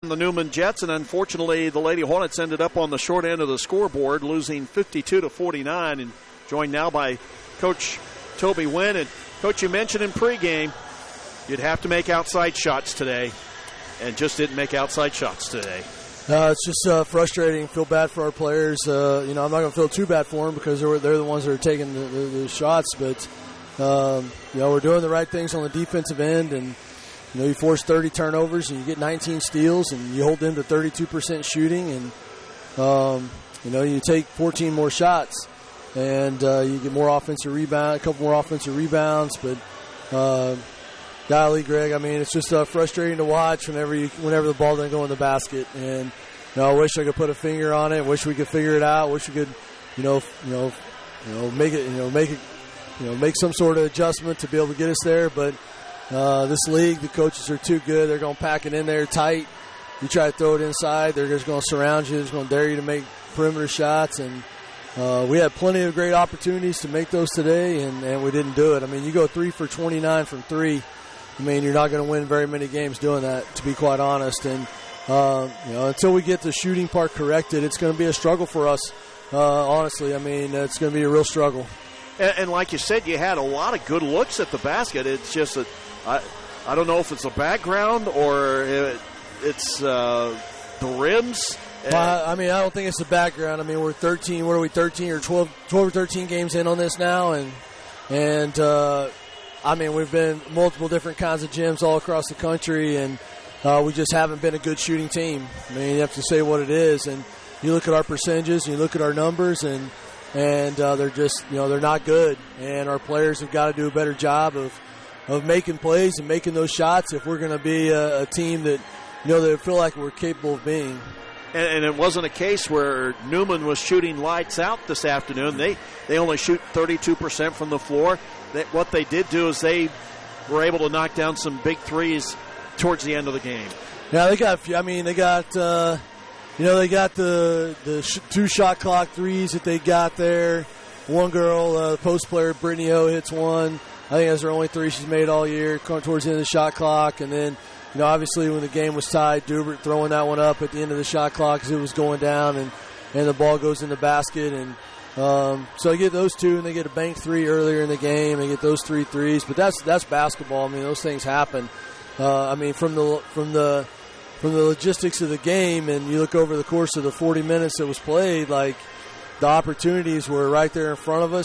The Newman Jets, and unfortunately the Lady Hornets ended up on the short end of the scoreboard, losing 52-49, and joined now by Coach Toby Wynn. And Coach, you mentioned in pregame you'd have to make outside shots today, and just didn't make outside shots today. It's just frustrating. Feel bad for our players. I'm not going to feel too bad for them because they're the ones that are taking the shots, but we're doing the right things on the defensive end, and you force 30 turnovers and you get 19 steals and you hold them to 32% shooting, and you take 14 more shots and you get more offensive rebound, a couple more offensive rebounds. But golly, Greg, it's just frustrating to watch whenever the ball doesn't go in the basket. And I wish I could put a finger on it. Wish we could figure it out. Wish we could, make some sort of adjustment to be able to get us there. But this league, the coaches are too good. They're going to pack it in there tight. You try to throw it inside, they're just going to surround you. They're just going to dare you to make perimeter shots. And we had plenty of great opportunities to make those today, and we didn't do it. You go 3 for 29 from 3. You're not going to win very many games doing that, to be quite honest. And, until we get the shooting part corrected, it's going to be a struggle for us, honestly. It's going to be a real struggle. And like you said, you had a lot of good looks at the basket. It's just that I don't know if it's the background or it's the rims. Well, I don't think it's the background. We're 13. What are we, 13 or 12 or 13 games in on this now? And we've been multiple different kinds of gyms all across the country, and we just haven't been a good shooting team. You have to say what it is. And you look at our percentages, and you look at our numbers, and they're just, they're not good. And our players have got to do a better job of making plays and making those shots if we're going to be a team that, they feel like we're capable of being. And it wasn't a case where Newman was shooting lights out this afternoon. They only shoot 32% from the floor. What they did do is they were able to knock down some big threes towards the end of the game. Yeah, they got the 2 shot clock threes that they got there. One girl, post player, Brittany O, hits one. I think that's her only 3 she's made all year, towards the end of the shot clock. And then, obviously when the game was tied, Dubert throwing that one up at the end of the shot clock because it was going down, and the ball goes in the basket. And so they get those 2, and they get a bank 3 earlier in the game. They get those 3 threes. But that's basketball. Those things happen. From the logistics of the game, and you look over the course of the 40 minutes that was played, the opportunities were right there in front of us.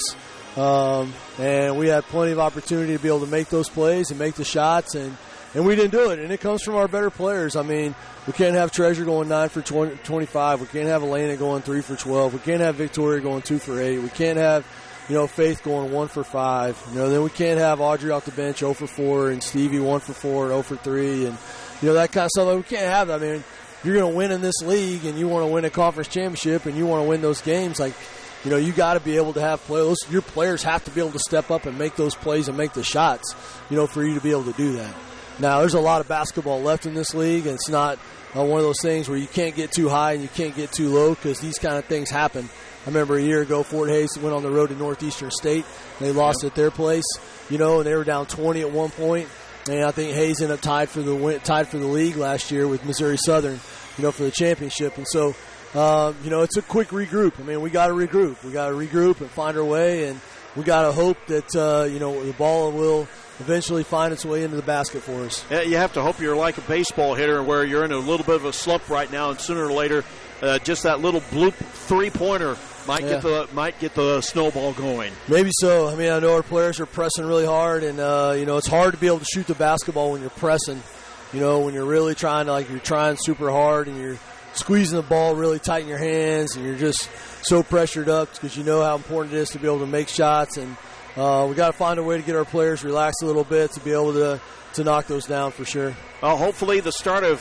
And we had plenty of opportunity to be able to make those plays and make the shots, and we didn't do it. And it comes from our better players. We can't have Treasure going 9 for 25. We can't have Elena going 3 for 12. We can't have Victoria going 2 for 8. We can't have, Faith going 1 for 5. Then we can't have Audrey off the bench 0 for 4 and Stevie 1 for 4 and 0 for 3. And, that kind of stuff. We can't have that. If you're going to win in this league and you want to win a conference championship and you want to win those games, you got to be able to have players. Your players have to be able to step up and make those plays and make the shots, for you to be able to do that. Now, there's a lot of basketball left in this league, and it's not one of those things where you can't get too high and you can't get too low, because these kind of things happen. I remember a year ago, Fort Hays went on the road to Northeastern State. They lost at their place, and they were down 20 at one point. And I think Hays ended up tied for the league last year with Missouri Southern, for the championship. And so, it's a quick regroup. We got to regroup. We got to regroup and find our way, and we got to hope that the ball will eventually find its way into the basket for us. Yeah, you have to hope you're like a baseball hitter where you're in a little bit of a slump right now, and sooner or later, just that little bloop 3-pointer might get the snowball going. Maybe so. I know our players are pressing really hard, and it's hard to be able to shoot the basketball when you're pressing. When you're really trying to, you're trying super hard and you're squeezing the ball really tight in your hands, and you're just so pressured up because you know how important it is to be able to make shots. And we got to find a way to get our players relaxed a little bit to be able to knock those down for sure. Hopefully the start of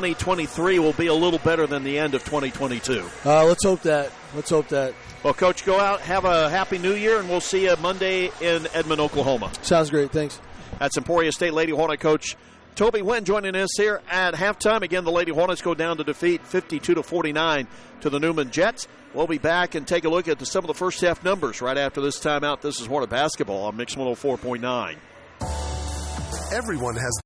2023 will be a little better than the end of 2022. Let's hope that. Well, Coach, go out, have a happy New Year, and we'll see you Monday in Edmond, Oklahoma. Sounds great. Thanks. That's Emporia State Lady Hornet coach Toby Wynn joining us here at halftime. Again, the Lady Hornets go down to defeat 52-49 to the Newman Jets. We'll be back and take a look at some of the first half numbers right after this timeout. This is Hornet basketball on Mix 104.9. Everyone has